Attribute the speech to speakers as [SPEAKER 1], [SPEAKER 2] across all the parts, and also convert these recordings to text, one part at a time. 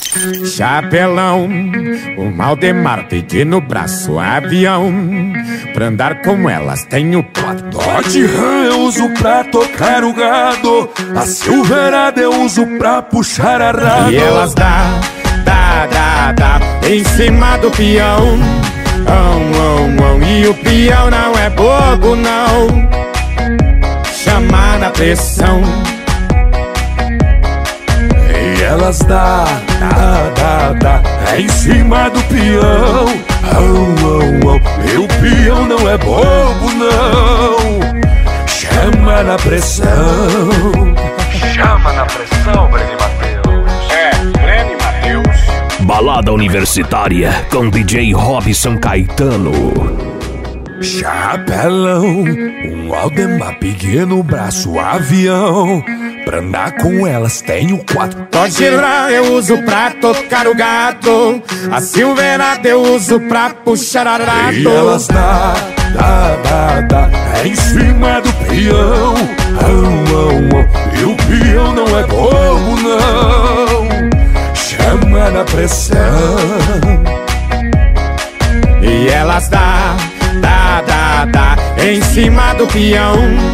[SPEAKER 1] Chapelão, o Maldemar pedindo no braço avião. Pra andar com elas tenho quatro.
[SPEAKER 2] Dodge Ram eu uso pra tocar o gado, a Silverado eu uso pra puxar arado.
[SPEAKER 1] E elas dá em cima do peão. E o peão não é bobo não. Chama na pressão.
[SPEAKER 2] E elas dá em cima do peão. E o peão não é bobo não. Chama na pressão.
[SPEAKER 3] Chama na pressão, Breno Matheus.
[SPEAKER 1] É, Breno Matheus.
[SPEAKER 4] Balada Universitária com DJ Robson Caetano.
[SPEAKER 2] Chapelão, um Aldemar pequeno, braço avião. Pra andar com elas tenho quatro.
[SPEAKER 1] Dodge Ram eu uso pra tocar o gato, a Silverado eu uso pra puxar arado.
[SPEAKER 2] E elas dá em cima do peão. E o peão não é bobo não. Chama na pressão.
[SPEAKER 1] E elas dá em cima do peão.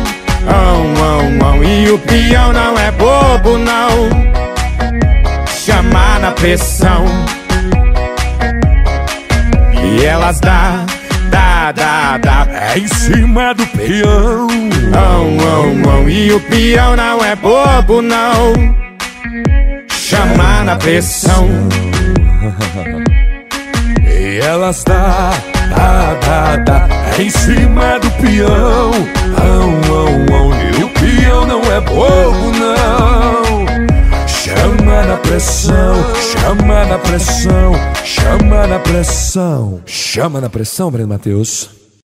[SPEAKER 1] E o peão não é bobo não. Chama na pressão. E elas dá
[SPEAKER 2] em cima do peão.
[SPEAKER 1] E o peão não é bobo não. Chama na pressão.
[SPEAKER 2] E elas dá em cima do peão. E o peão não é bobo não. Chama na pressão, chama na pressão, chama na pressão. Chama na pressão, Breno Matheus.